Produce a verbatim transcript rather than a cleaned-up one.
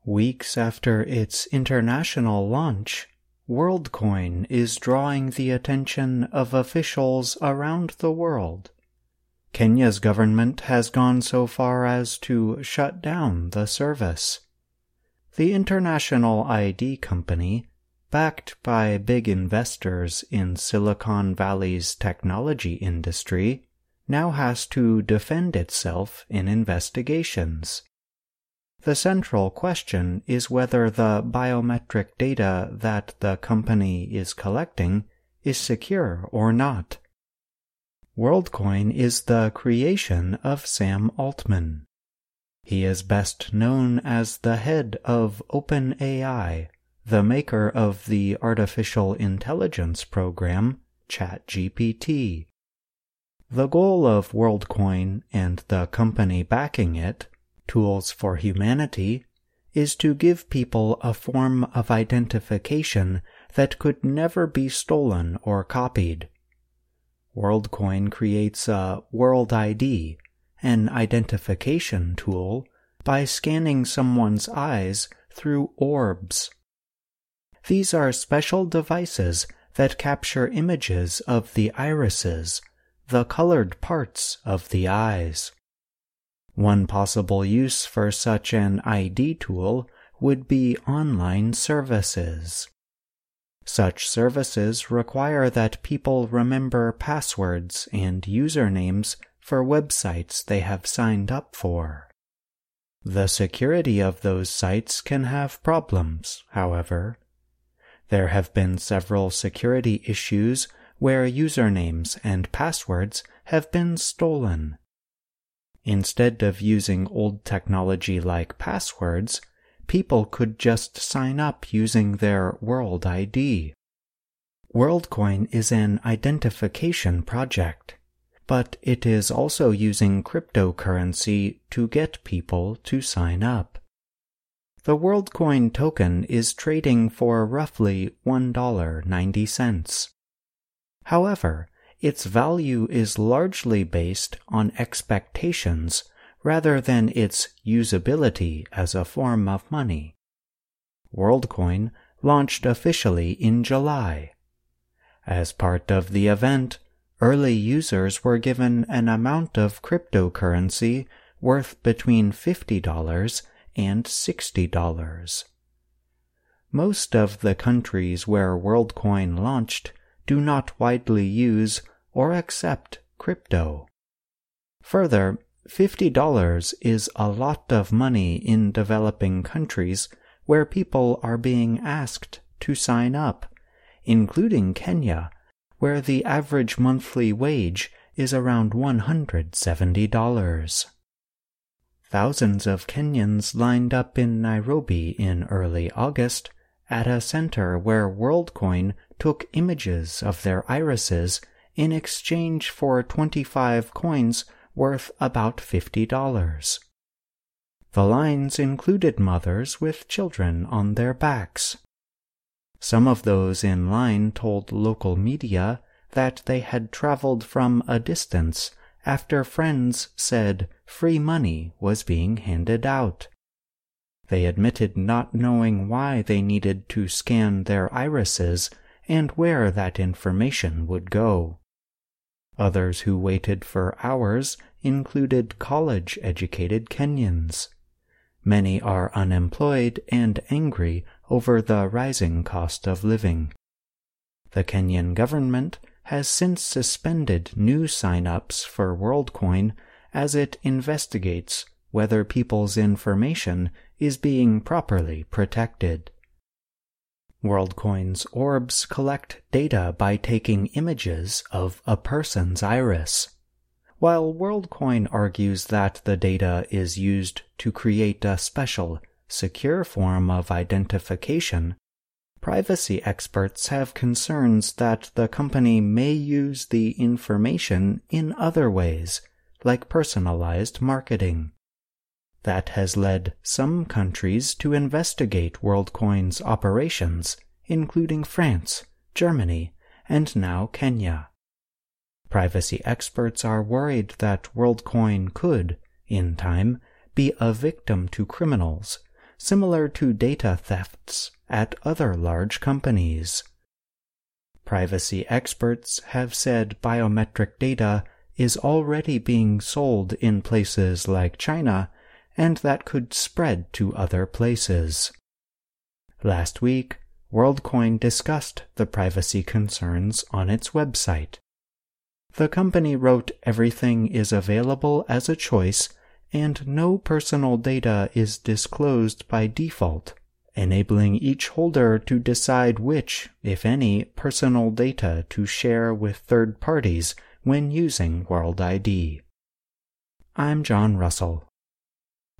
Weeks after its international launch, WorldCoin is drawing the attention of officials around the world. Kenya's government has gone so far as to shut down the service. The international I D company, backed by big investors in Silicon Valley's technology industry, now has to defend itself in investigations. The central question is whether the biometric data that the company is collecting is secure or not. WorldCoin is the creation of Sam Altman. He is best known as the head of OpenAI, the maker of the artificial intelligence program ChatGPT. The goal of WorldCoin and the company backing it, Tools for Humanity, is to give people a form of identification that could never be stolen or copied. WorldCoin creates a World I D, an identification tool, by scanning someone's eyes through orbs. These are special devices that capture images of the irises, the colored parts of the eyes. One possible use for such an I D tool would be online services. Such services require that people remember passwords and usernames for websites they have signed up for. The security of those sites can have problems, however. There have been several security issues where usernames and passwords have been stolen. Instead of using old technology like passwords, people could just sign up using their World I D. WorldCoin is an identification project, but it is also using cryptocurrency to get people to sign up. The WorldCoin token is trading for roughly one dollar and ninety cents. However, its value is largely based on expectations rather than its usability as a form of money. WorldCoin launched officially in July. As part of the event, early users were given an amount of cryptocurrency worth between fifty dollars and sixty dollars. Most of the countries where WorldCoin launched do not widely use or accept crypto. Further, fifty dollars is a lot of money in developing countries where people are being asked to sign up, including Kenya, where the average monthly wage is around one hundred seventy dollars. Thousands of Kenyans lined up in Nairobi in early August at a center where WorldCoin took images of their irises in exchange for twenty-five coins worth about fifty dollars. The lines included mothers with children on their backs. Some of those in line told local media that they had traveled from a distance after friends said free money was being handed out. They admitted not knowing why they needed to scan their irises and where that information would go. Others who waited for hours included college-educated Kenyans. Many are unemployed and angry over the rising cost of living. The Kenyan government has since suspended new sign-ups for WorldCoin as it investigates whether people's information is being properly protected. WorldCoin's orbs collect data by taking images of a person's iris. While WorldCoin argues that the data is used to create a special, secure form of identification, privacy experts have concerns that the company may use the information in other ways, like personalized marketing. That has led some countries to investigate WorldCoin's operations, including France, Germany, and now Kenya. Privacy experts are worried that WorldCoin could, in time, be a victim to criminals, similar to data thefts at other large companies. Privacy experts have said biometric data is already being sold in places like China, and that could spread to other places. Last week, WorldCoin discussed the privacy concerns on its website. The company wrote everything is available as a choice and no personal data is disclosed by default, enabling each holder to decide which, if any, personal data to share with third parties when using World I D. I'm John Russell.